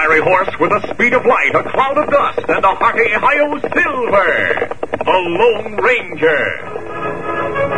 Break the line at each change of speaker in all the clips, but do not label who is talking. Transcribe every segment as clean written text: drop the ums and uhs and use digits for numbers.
fiery horse with the speed of light, a cloud of dust, and a hearty Hi-Yo Silver, the Lone Ranger.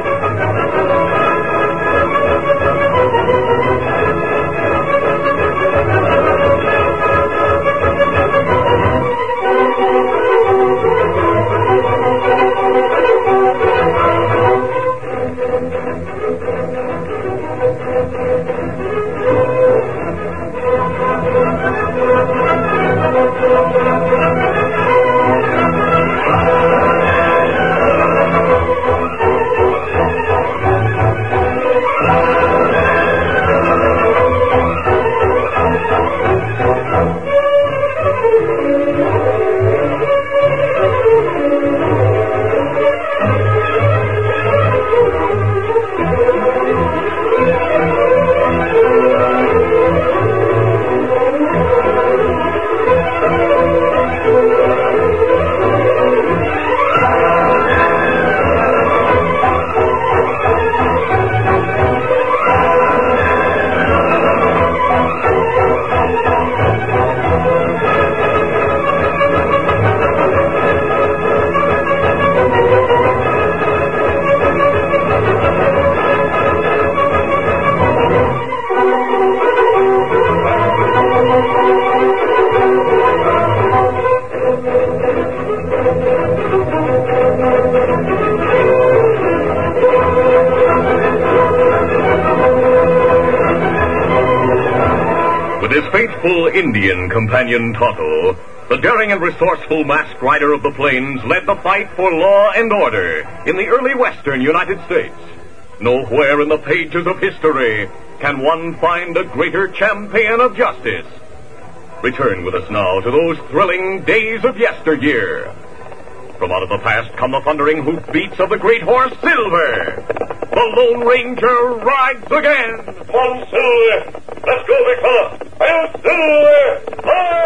With his faithful Indian companion Tonto, the daring and resourceful masked rider of the plains led the fight for law and order in the early western United States. Nowhere in the pages of history can one find a greater champion of justice. Return with us now to those thrilling days of yesteryear. From out of the past come the thundering hoofbeats of the great horse Silver. The Lone Ranger rides again.
Come on, Silver. Let's go, big fella. Hi-Yo Silver!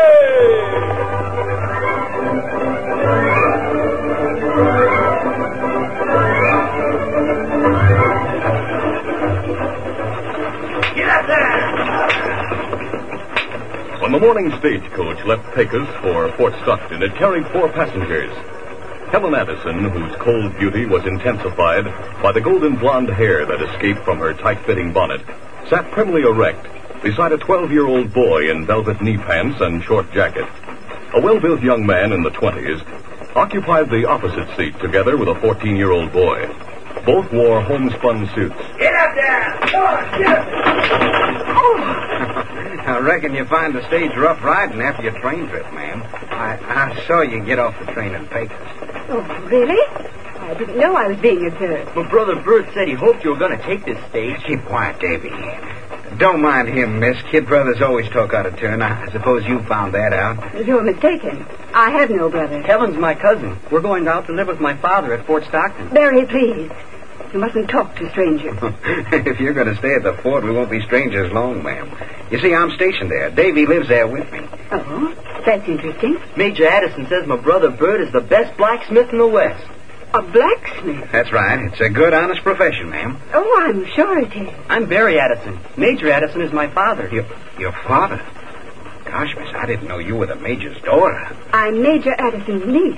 Hi!
Get up there!
When the morning stagecoach left Pecos for Fort Stockton, it carried 4 passengers. Helen Addison, whose cold beauty was intensified by the golden blonde hair that escaped from her tight-fitting bonnet, sat primly erect beside a 12-year-old boy in velvet knee pants and short jacket. A well-built young man in the 20s occupied the opposite seat together with a 14-year-old boy. Both wore homespun suits.
Get up there! Come on, get up!
I reckon you find the stage rough riding after your train trip, ma'am. I saw you get off the train in Pecos.
Oh, really? I didn't know I was being observed.
Well, Brother Bert said he hoped you were going to take this stage.
Keep quiet, Davy. Don't mind him, miss. Kid brothers always talk out of turn. I suppose you found that out.
You're mistaken. I have no brother.
Helen's my cousin. We're going out to live with my father at Fort Stockton.
Barry, please. You mustn't talk to strangers.
If you're going to stay at the fort, we won't be strangers long, ma'am. You see, I'm stationed there. Davy lives there with me.
Oh, that's interesting.
Major Addison says my brother Bert is the best blacksmith in the West.
A blacksmith?
That's right. It's a good, honest profession, ma'am.
Oh, I'm sure it is.
I'm Barry Addison. Major Addison is my father.
Your father? Gosh, miss, I didn't know you were the major's daughter.
I'm Major Addison's niece.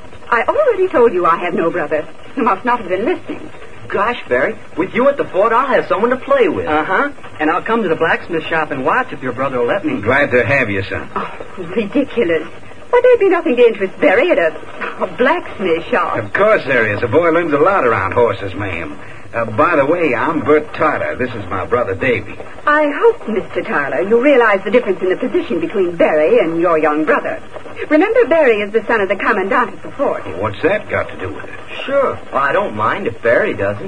I already told you I have no brother. You must not have been listening.
Gosh, Barry, with you at the fort, I'll have someone to play with. Uh-huh. And I'll come to the blacksmith shop and watch if your brother will let me.
Glad to have you, son.
Oh, ridiculous. Why, there'd be nothing to interest Barry at a blacksmith shop.
Of course there is. A boy learns a lot around horses, ma'am. By the way, I'm Bert Tyler. This is my brother, Davy.
I hope, Mr. Tyler, you realize the difference in the position between Barry and your young brother. Remember, Barry is the son of the commandant at the fort.
Well, what's that got to do with it?
Sure. Well, I don't mind if Barry doesn't.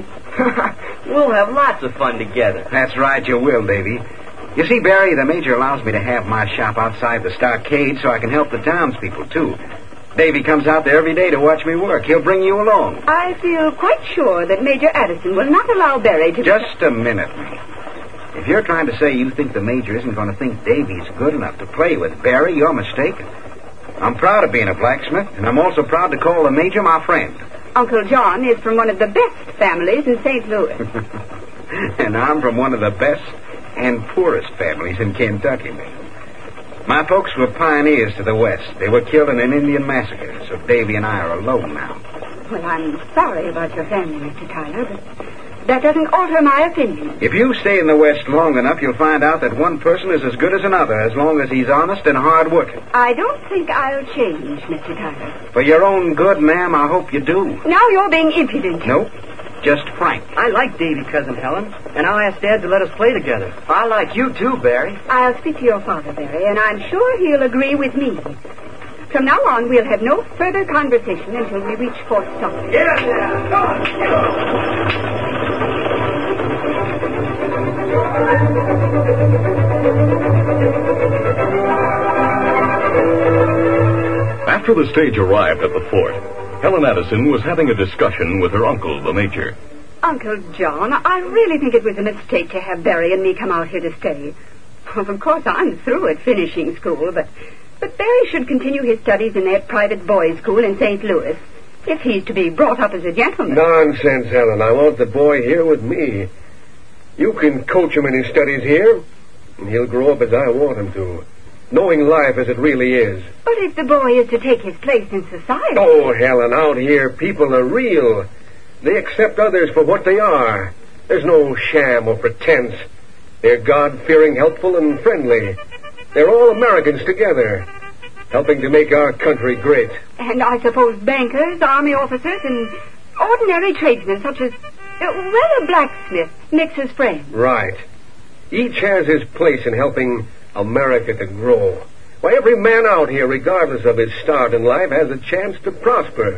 We'll have lots of fun together.
That's right, you will, Davy. You see, Barry, the major allows me to have my shop outside the stockade so I can help the townspeople, too. Davy comes out there every day to watch me work. He'll bring you along.
I feel quite sure that Major Addison will not allow Barry to...
Just a minute, ma'am. If you're trying to say you think the major isn't going to think Davy's good enough to play with Barry, you're mistaken. I'm proud of being a blacksmith, and I'm also proud to call the major my friend.
Uncle John is from one of the best families in St. Louis.
And I'm from one of the best and poorest families in Kentucky, ma'am. My folks were pioneers to the west. They were killed in an Indian massacre, so Davy and I are alone now.
Well, I'm sorry about your family, Mr. Tyler, but that doesn't alter my opinion.
If you stay in the west long enough, you'll find out that one person is as good as another, as long as he's honest and hard-working.
I don't think I'll change, Mr. Tyler.
For your own good, ma'am, I hope you do.
Now you're being impudent.
Nope, just frank.
I like Davy, Cousin Helen, and I'll ask Dad to let us play together. I like you too, Barry.
I'll speak to your father, Barry, and I'm sure he'll agree with me. From now on, we'll have no further conversation until we reach Fort Stockton.
Get up there! Come on, get up!
After the stage arrived at the fort, Helen Addison was having a discussion with her uncle, the Major.
Uncle John, I really think it was a mistake to have Barry and me come out here to study. Well, of course, I'm through at finishing school, but Barry should continue his studies in that private boys' school in St. Louis, if he's to be brought up as a gentleman.
Nonsense, Helen. I want the boy here with me. You can coach him in his studies here, and he'll grow up as I want him to, knowing life as it really is.
But if the boy is to take his place in society...
Oh, Helen, out here, people are real. They accept others for what they are. There's no sham or pretense. They're God-fearing, helpful, and friendly. They're all Americans together, helping to make our country great.
And I suppose bankers, army officers, and ordinary tradesmen such as... a blacksmith, Nix's friend.
Right. Each has his place in helping America to grow. Why, every man out here, regardless of his start in life, has a chance to prosper.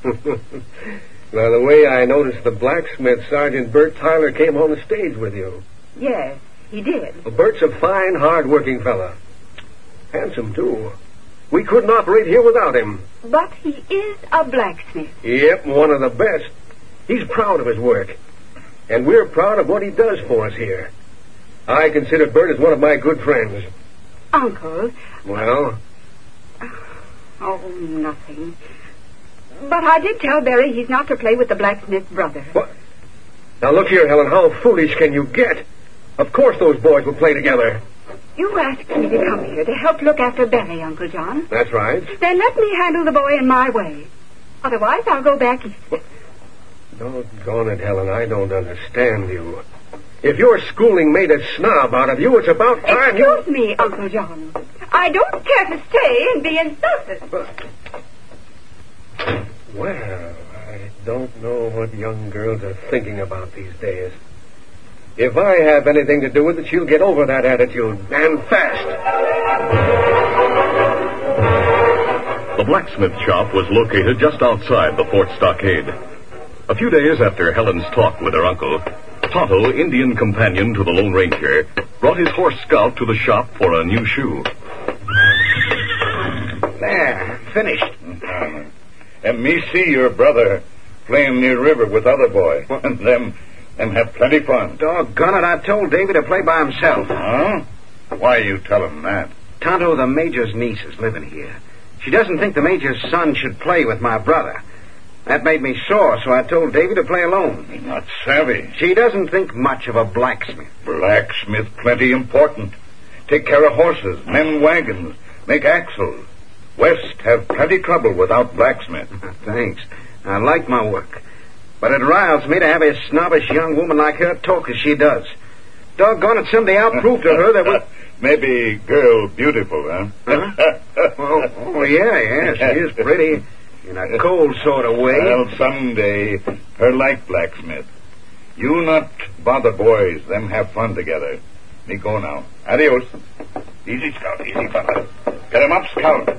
By the way, I noticed the blacksmith, Sergeant Bert Tyler, came on the stage with you.
Yes, he did.
Well, Bert's a fine, hard-working fella. Handsome, too. We couldn't operate here without him.
But he is a blacksmith.
Yep, one of the best. He's proud of his work. And we're proud of what he does for us here. I consider Bert as one of my good friends.
Uncle...
Well?
Oh, nothing. But I did tell Barry he's not to play with the blacksmith's brother.
What? Now look here, Helen, how foolish can you get? Of course those boys will play together.
You asked me to come here to help look after Barry, Uncle John.
That's right.
Then let me handle the boy in my way. Otherwise, I'll go back east.
Doggone it, Helen, I don't understand you. If your schooling made a snob out of you, it's about time
Excuse me, Uncle John. I don't care to stay and be insulted.
Well, I don't know what young girls are thinking about these days. If I have anything to do with it, she'll get over that attitude, and fast.
The blacksmith shop was located just outside the fort stockade. A few days after Helen's talk with her uncle, Tonto, Indian companion to the Lone Ranger, brought his horse Scout to the shop for a new shoe.
There, finished.
And me see your brother playing near river with other boy. And them have plenty fun.
Doggone it, I told Davy to play by himself.
Huh? Why you tell him that?
Tonto, the Major's niece, is living here. She doesn't think the Major's son should play with my brother. That made me sore, so I told Davy to play alone.
He's not savvy.
She doesn't think much of a blacksmith.
Blacksmith plenty important. Take care of horses, mend wagons, make axles. West have plenty trouble without blacksmith.
Thanks. I like my work. But it riles me to have a snobbish young woman like her talk as she does. Doggone it, someday I'll prove to her that we...
Maybe girl beautiful, huh?
Oh, yeah, she is pretty. In a cold sort of way.
Well, someday, her like blacksmith. You not bother boys, them have fun together. Me go now. Adios. Easy, Scout, easy, fella. Get him up, Scout.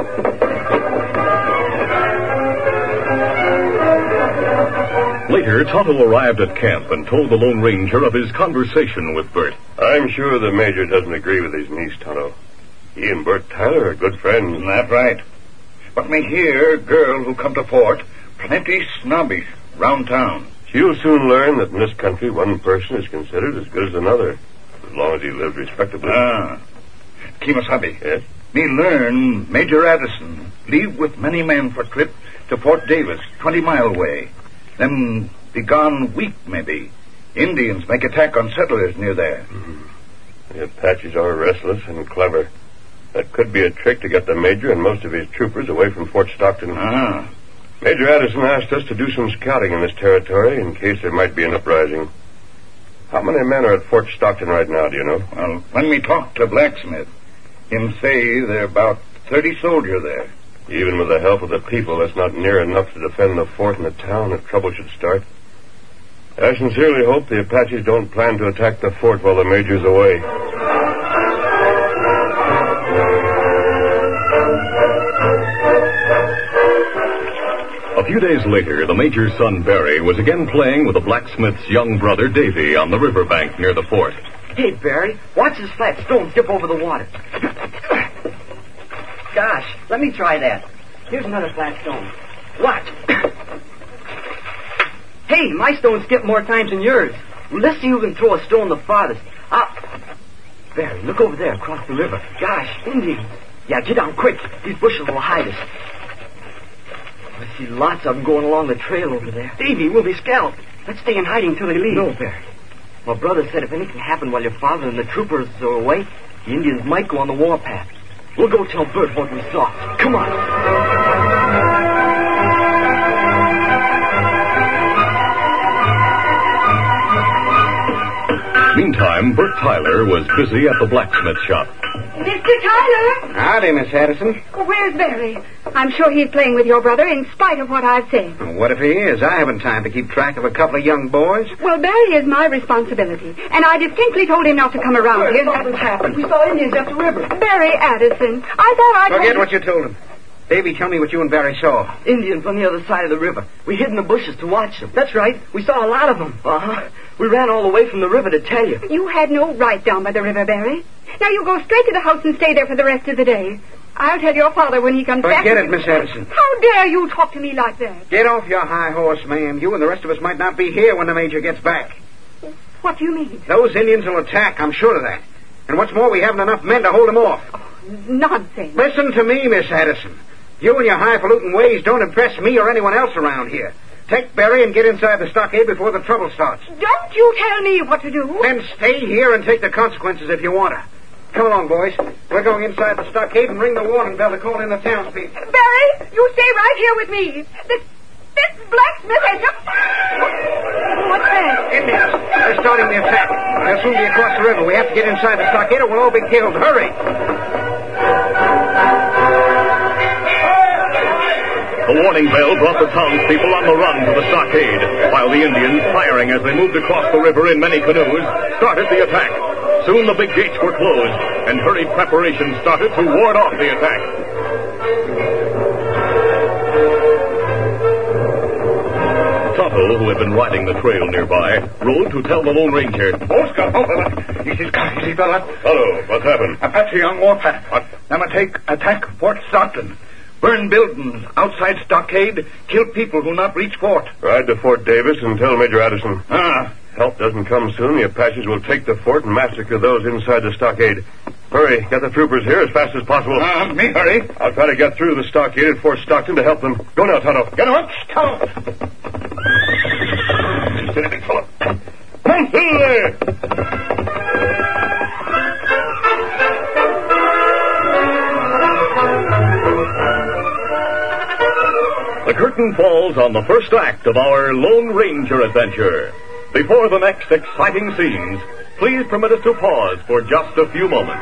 Later, Tonto arrived at camp and told the Lone Ranger of his conversation with Bert.
I'm sure the Major doesn't agree with his niece, Tonto. He and Bert Tyler are good friends.
Isn't that right? But me hear girl who come to fort plenty snobbish round town.
She'll soon learn that in this country one person is considered as good as another, as long as he lives respectably.
Kemosabe.
Yes?
Me learn Major Addison leave with many men for trip to Fort Davis, 20-mile away. Them be gone week, maybe. Indians make attack on settlers near there.
The Apaches are restless and clever.
That could be a trick to get the Major and most of his troopers away from Fort Stockton.
Ah.
Major Addison asked us to do some scouting in this territory in case there might be an uprising. How many men are at Fort Stockton right now, do you know?
Well, when we talked to Blacksmith, him say there are about 30 soldiers there.
Even with the help of the people, that's not near enough to defend the fort and the town if trouble should start. I sincerely hope the Apaches don't plan to attack the fort while the Major's away.
A few days later, the Major's son, Barry, was again playing with the blacksmith's young brother, Davy, on the riverbank near the fort.
Hey, Barry, watch this flat stone dip over the water. Gosh, let me try that. Here's another flat stone. Watch. Hey, my stone skipped more times than yours. Well, let's see who can throw a stone the farthest. Barry, look over there across the river. Gosh, Indians. Yeah, get down quick. These bushes will hide us. I see lots of them going along the trail over there. Davy, we'll be scalped. Let's stay in hiding till they leave. No, Barry. My brother said if anything happened while your father and the troopers are away, the Indians might go on the warpath. We'll go tell Bert what we saw. Come on.
Meantime, Bert Tyler was busy at the blacksmith shop.
Mr. Tyler!
Howdy, Miss Addison.
Where's Barry? I'm sure he's playing with your brother in spite of what I've said.
What if he is? I haven't time to keep track of a couple of young boys.
Well, Barry is my responsibility, and I distinctly told him not to come around here.
Nothing's happened. We saw Indians up the river.
Barry Addison, I thought I'd...
Forget what you told him. Davy, tell me what you and Barry saw.
Indians on the other side of the river. We hid in the bushes to watch them. That's right. We saw a lot of them. Uh-huh. We ran all the way from the river to tell you.
You had no right down by the river, Barry. Now you go straight to the house and stay there for the rest of the day. I'll tell your father when he comes back.
Forget it, Miss Addison.
How dare you talk to me like that?
Get off your high horse, ma'am. You and the rest of us might not be here when the Major gets back.
What do you mean?
Those Indians will attack, I'm sure of that. And what's more, we haven't enough men to hold them off.
Nonsense.
Listen to me, Miss Addison. You and your highfalutin ways don't impress me or anyone else around here. Take Barry and get inside the stockade before the trouble starts.
Don't you tell me what to do.
Then stay here and take the consequences if you want to. Come along, boys. We're going inside the stockade and ring the warning bell to call in the townspeople.
Barry, you stay right here with me. This blacksmith has just... What's that?
Indians. They're starting the attack. They'll soon be across the river. We have to get inside the stockade or we'll all be killed. Hurry!
The warning bell brought the townspeople on the run to the stockade, while the Indians, firing as they moved across the river in many canoes, started the attack. Soon the big gates were closed, and hurried preparations started to ward off the attack. Tonto, who had been riding the trail nearby, rode to tell the Lone Ranger.
Oh, Scout, oh, fella. Easy, fella.
Hello, what's happened?
Apache young warpath. What? Them attack Fort Stockton. Burn buildings outside stockade, kill people who not reach fort.
Ride to Fort Davis and tell Major Addison.
Ah.
Help doesn't come soon, the Apaches will take the fort and massacre those inside the stockade. Hurry, get the troopers here as fast as possible.
Me hurry.
I'll try to get through the stockade at Fort Stockton to help them. Go now, Tonto.
Get on, Scout. Steady, big fella. Come through there.
The curtain falls on the first act of our Lone Ranger adventure. Before the next exciting scenes, please permit us to pause for just a few moments.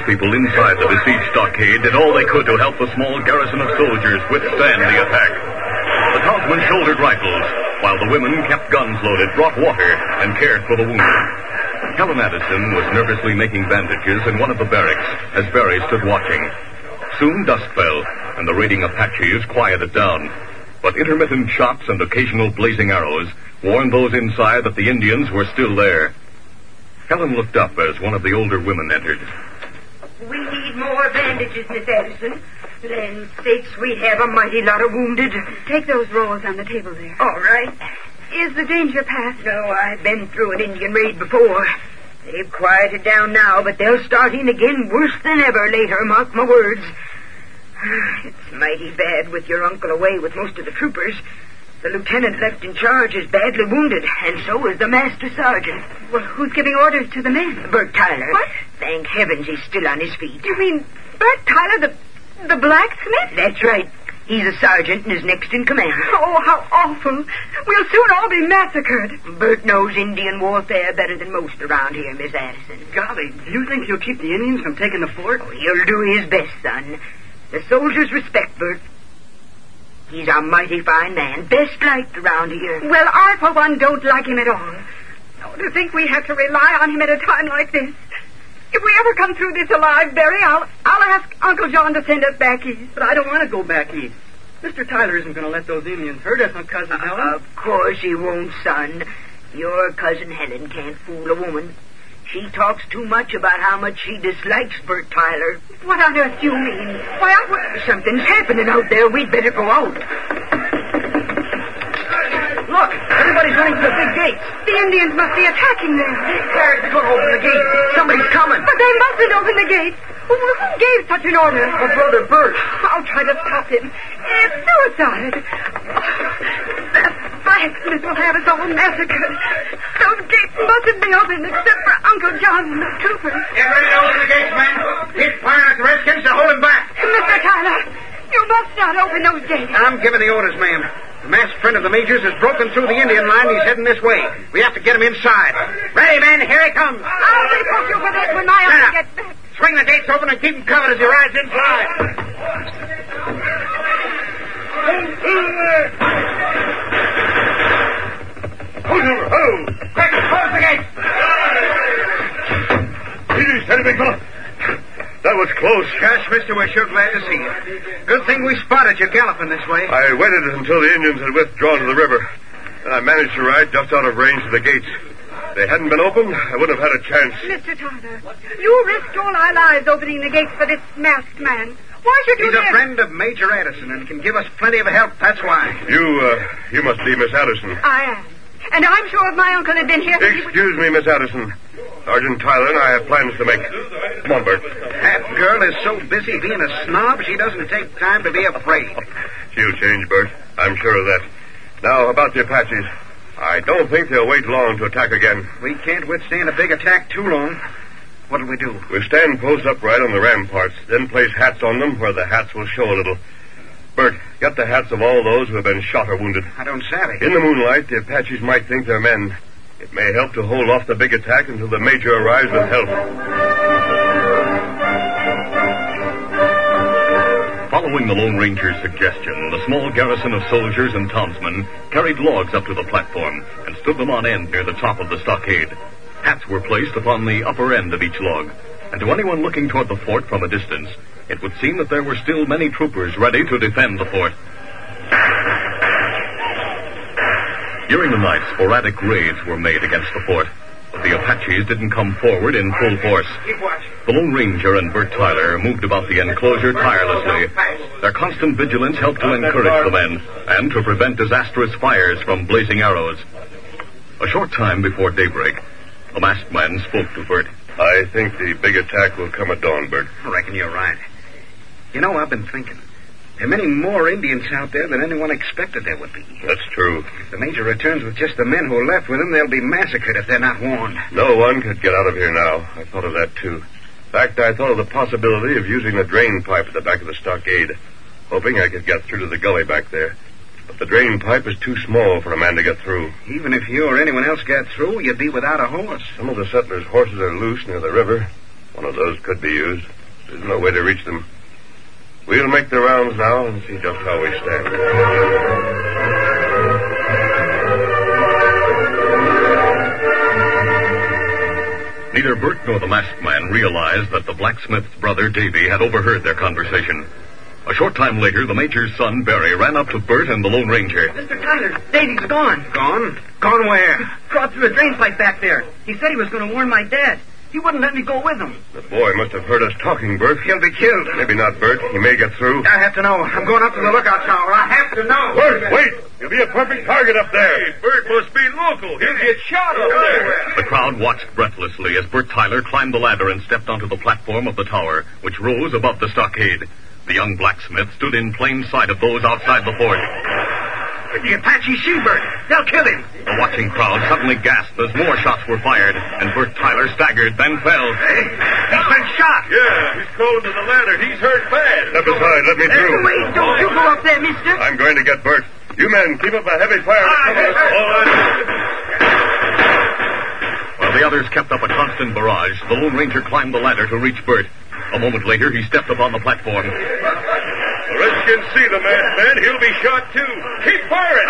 townspeople inside the besieged stockade did all they could to help the small garrison of soldiers withstand the attack. The townsmen shouldered rifles, while the women kept guns loaded, brought water, and cared for the wounded. Helen Addison was nervously making bandages in one of the barracks as Barry stood watching. Soon dusk fell, and the raiding Apaches quieted down. But intermittent shots and occasional blazing arrows warned those inside that the Indians were still there. Helen looked up as one of the older women entered.
We need more bandages, Miss Addison. Land sakes, we have a mighty lot of wounded.
Take those rolls on the table there.
All right.
Is the danger past?
No, I've been through an Indian raid before. They've quieted down now, but they'll start in again worse than ever later, mark my words. It's mighty bad with your uncle away with most of the troopers. The lieutenant left in charge is badly wounded, and so is the master sergeant.
Well, who's giving orders to the men?
Bert Tyler.
What?
Thank heavens he's still on his feet.
You mean Bert Tyler, the blacksmith?
That's right. He's a sergeant and is next in command.
Oh, how awful. We'll soon all be massacred.
Bert knows Indian warfare better than most around here, Miss Addison.
Golly, do you think he'll keep the Indians from taking the fort?
Oh, he'll do his best, son. The soldiers respect Bert. He's a mighty fine man, best liked around here.
Well, I, for one, don't like him at all. Oh, to think we have to rely on him at a time like this. If we ever come through this alive, Barry, I'll ask Uncle John to send us back east.
But I don't want to go back east. Mr. Tyler isn't going to let those Indians hurt us, Cousin Helen.
Of course he won't, son. Your Cousin Helen can't fool a woman. She talks too much about how much she dislikes Bert Tyler.
What on earth do you mean? Why,
something's happening out there. We'd better go out.
Look, everybody's running to the big gates.
The Indians must be attacking them.
Barry's going to open the gate. Somebody's coming.
But they mustn't open the gate. Who gave such an order?
My brother Bert.
I'll try to stop him. It's suicide. That blacksmith will have us all massacred. Those gates mustn't be opened except for Uncle John and the troopers.
Get ready to open the gates, men. Keep firing at the Redskins to hold him back.
Mr. Tyler, you must not open those gates.
I'm giving the orders, ma'am. The masked friend of the Major's has broken through the Indian line. He's heading this way. We have to get him inside. Ready, men. Here he comes.
I'll report you for this when my uncle gets back.
Swing the gates open and keep him covered as he rides inside.
Ho!
Quick, close the gates.
Easy, steady, big fella. That was close.
Gosh, mister, we're sure glad to see you. Good thing we spotted you galloping this way.
I waited until the Indians had withdrawn to the river. Then I managed to ride just out of range of the gates. If they hadn't been opened, I wouldn't have had a chance.
Mr. Tyler, you risked all our lives opening the gates for this masked man. Why should you
He's a friend of Major Addison and can give us plenty of help, that's why.
You must be Miss Addison.
I am. And I'm sure if my uncle had been here...
Excuse me, Miss Addison. Sergeant Tyler and I have plans to make. Come on, Bert.
That girl is so busy being a snob, she doesn't take time to be afraid.
She'll change, Bert. I'm sure of that. Now, about the Apaches. I don't think they'll wait long to attack again.
We can't withstand a big attack too long. What'll we do?
We'll stand post upright on the ramparts, then place hats on them where the hats will show a little. Bert, get the hats of all those who have been shot or wounded.
I don't savvy.
In the moonlight, the Apaches might think they're men. It may help to hold off the big attack until the Major arrives with help.
Following the Lone Ranger's suggestion, the small garrison of soldiers and townsmen carried logs up to the platform and stood them on end near the top of the stockade. Hats were placed upon the upper end of each log, and to anyone looking toward the fort from a distance, it would seem that there were still many troopers ready to defend the fort. During the night, sporadic raids were made against the fort, but the Apaches didn't come forward in full force.
Keep watch.
The Lone Ranger and Bert Tyler moved about the enclosure tirelessly. Their constant vigilance helped to encourage the men and to prevent disastrous fires from blazing arrows. A short time before daybreak, the masked man spoke to Bert.
I think the big attack will come at dawn, Bert.
I reckon you're right. You know, I've been thinking. There are many more Indians out there than anyone expected there would be.
That's true.
If the Major returns with just the men who are left with him, they'll be massacred if they're not warned.
No one could get out of here now. I thought of that, too. In fact, I thought of the possibility of using the drain pipe at the back of the stockade, hoping I could get through to the gully back there. But the drain pipe is too small for a man to get through.
Even if you or anyone else got through, you'd be without a horse.
Some of the settlers' horses are loose near the river. One of those could be used. There's no way to reach them. We'll make the rounds now and see just how we stand.
Neither Bert nor the masked man realized that the blacksmith's brother, Davy, had overheard their conversation. A short time later, the Major's son, Barry, ran up to Bert and the Lone Ranger.
Mr. Tyler, Davy's gone.
Gone? Gone where?
Crawled through a drain pipe back there. He said he was going to warn my dad. He wouldn't let me go with him.
The boy must have heard us talking, Bert.
He'll be killed.
Maybe not, Bert. He may get through.
I have to know. I'm going up to the lookout tower. I have to know.
Bert, wait! You'll be a perfect target up there. Hey, Bert must be local. He'll get shot up there.
The crowd watched breathlessly as Bert Tyler climbed the ladder and stepped onto the platform of the tower, which rose above the stockade. The young blacksmith stood in plain sight of those outside the fort.
The Apache she-bird. They'll kill him.
The watching crowd suddenly gasped as more shots were fired, and Bert Tyler staggered, then fell.
Hey, he's been shot.
Yeah, he's crawling to the ladder. He's hurt bad. Step aside. Let me through.
Wait, don't you go up there, mister.
I'm going to get Bert. You men, keep up a heavy fire. All right.
While the others kept up a constant barrage, the Lone Ranger climbed the ladder to reach Bert. A moment later, he stepped upon the platform.
The Redskins see the masked man. He'll be shot, too. Keep firing.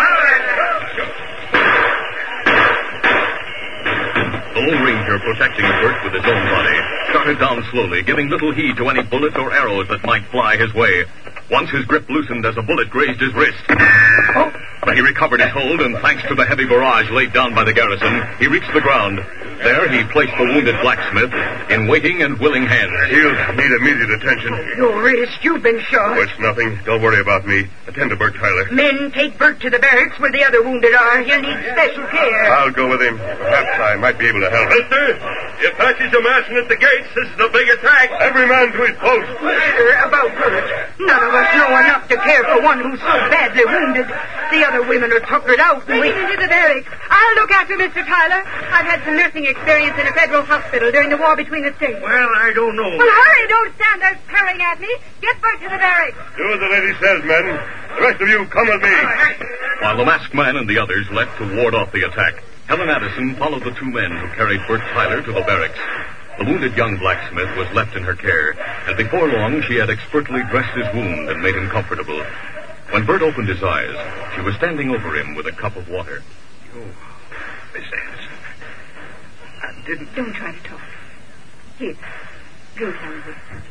The Lone Ranger, protecting Bert with his own body, started down slowly, giving little heed to any bullets or arrows that might fly his way. Once his grip loosened as a bullet grazed his wrist. But he recovered his hold, and thanks to the heavy barrage laid down by the garrison, he reached the ground. There he placed the wounded blacksmith in waiting and willing hands.
He'll need immediate attention.
Your wrist, you've been shot.
Oh, it's nothing. Don't worry about me. Attend to Bert Tyler.
Men, take Bert to the barracks where the other wounded are. He'll need special care.
I'll go with him. Perhaps I might be able to help. Mister, the Apaches are massing at the gates. This is a big attack. Every man to his post.
Mister, about Bert. None of us know enough to care for one who's so badly wounded. The other women are tuckered out.
Bring him into the barracks. I'll look after Mr. Tyler. I've had some nursing experience in a federal hospital during the war between the states.
Well, I don't know.
Well, hurry. Don't stand there staring at me. Get Bert to the barracks.
Do as the lady says, men. The rest of you, come with me.
While the masked man and the others left to ward off the attack, Helen Addison followed the two men who carried Bert Tyler to the barracks. The wounded young blacksmith was left in her care, and before long she had expertly dressed his wound and made him comfortable. When Bert opened his eyes, she was standing over him with a cup of water.
Oh, Miss Addison. I didn't...
Don't try to talk. Here. Drink some of this.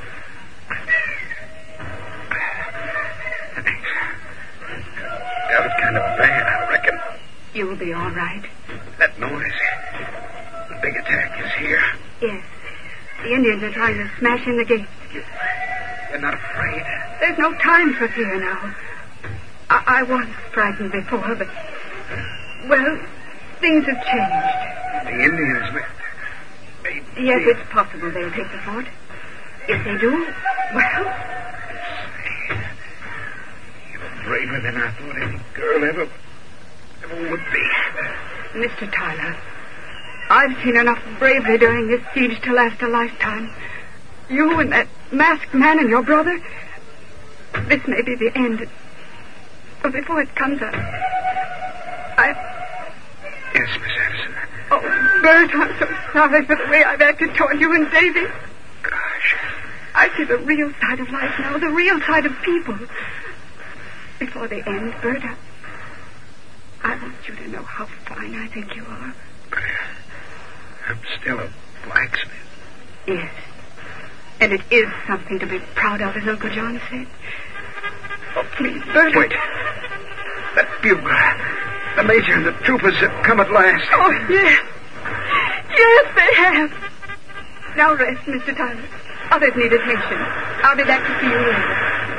Thanks. Got it kind of bad, I reckon.
You'll be all right.
That noise. The big attack is here.
Yes. The Indians are trying to smash in the gate.
You're not afraid?
There's no time for fear now. I was frightened before, but... Well, things have changed.
The Indians may
Yes, it's possible they'll take the fort. If they do, well...
You're braver than I thought any girl ever would be.
Mr. Tyler, I've seen enough bravery during this siege to last a lifetime. You and that masked man and your brother... This may be the end. But before it comes up...
Yes, Miss Addison.
Oh, Bert, I'm so sorry for the way I've acted toward you and Davy.
Gosh.
I see the real side of life now, the real side of people. Before the end, Bert, I want you to know how fine I think you are.
But I'm still a blacksmith.
Yes. And it is something to be proud of, as Uncle John said. Oh, please, Bert.
Wait. That bugle. The major and the troopers have come at last.
Oh, yes. Yes, they have. Now rest, Mr. Tyler. Others need attention. I'll be back to see you later.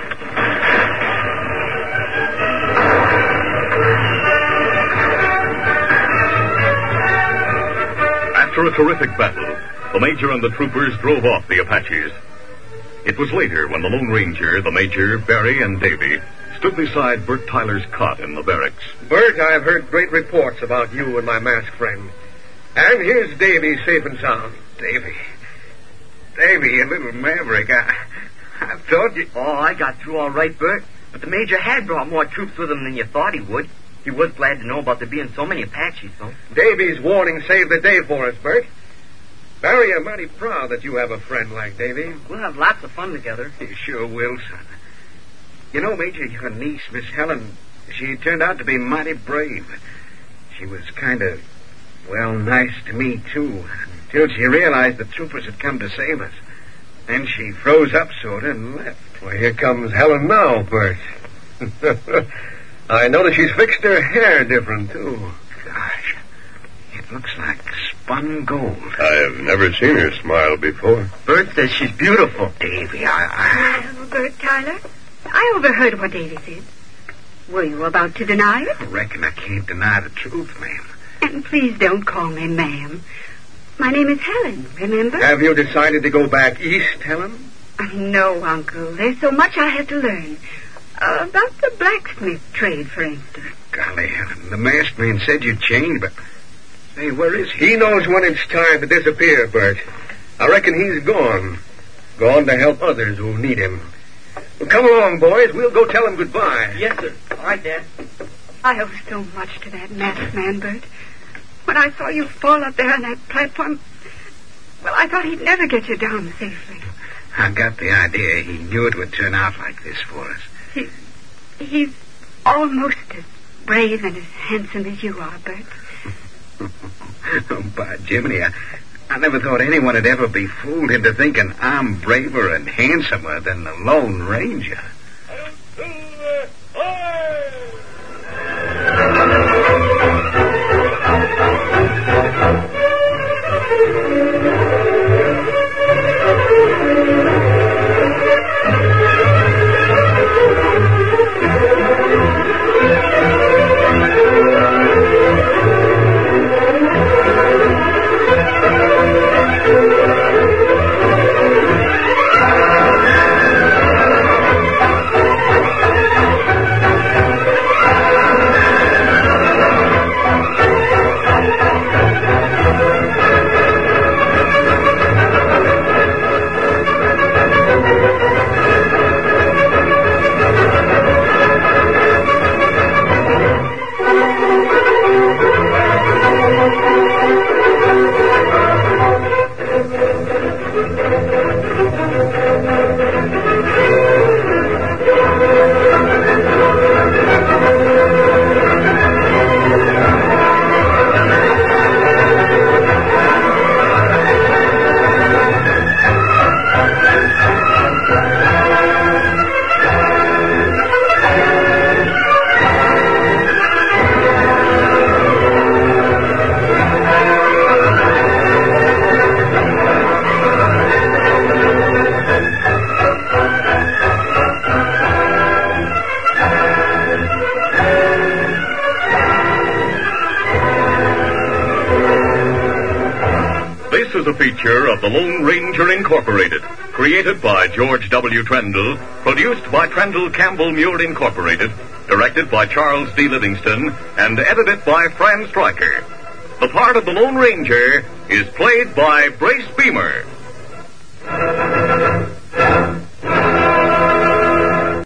After a terrific battle, the Major and the troopers drove off the Apaches. It was later when the Lone Ranger, the Major, Barry, and Davy stood beside Bert Tyler's cot in the barracks.
Bert, I've heard great reports about you and my masked friend. And here's Davy safe and sound.
Davy, you little maverick. I thought you...
Oh, I got through all right, Bert. But the Major had brought more troops with him than you thought he would. He was glad to know about there being so many Apaches, though.
Davy's warning saved the day for us, Bert. Barry, I'm mighty proud that you have a friend like Davy.
We'll have lots of fun together.
You sure will, son. You know, Major, your niece, Miss Helen, she turned out to be mighty brave. She was kind of, nice to me, too, until she realized the troopers had come to save us. Then she froze up sort of and left.
Well, here comes Helen now, Bert. I notice she's fixed her hair different, too.
Gosh, it looks like spun gold.
I've never seen her smile before.
Bert says she's beautiful.
Davy,
Well, Bert Tyler, I overheard what Davy said. Were you about to deny it?
I reckon I can't deny the truth, ma'am.
And please don't call me ma'am. My name is Helen, remember?
Have you decided to go back east, Helen?
No, Uncle. There's so much I have to learn. About the blacksmith trade, for instance.
Golly, Helen, the masked man said you'd changed, but... Say, where is he?
He knows when it's time to disappear, Bert. I reckon he's gone. Gone to help others who need him. Well, come along, boys. We'll go tell him goodbye.
Yes, sir. All right, Dad.
I owe so much to that masked man, Bert. When I saw you fall up there on that platform, I thought he'd never get you down safely.
I got the idea he knew it would turn out like this for us.
He's almost as brave and as handsome as you are, Bert.
Oh, by Jiminy, I never thought anyone would ever be fooled into thinking I'm braver and handsomer than the Lone Ranger.
This is a feature of the Lone Ranger Incorporated, created by George W. Trendle, produced by Trendle Campbell Muir Incorporated, directed by Charles D. Livingston, and edited by Fran Stryker. The part of the Lone Ranger is played by Brace Beamer.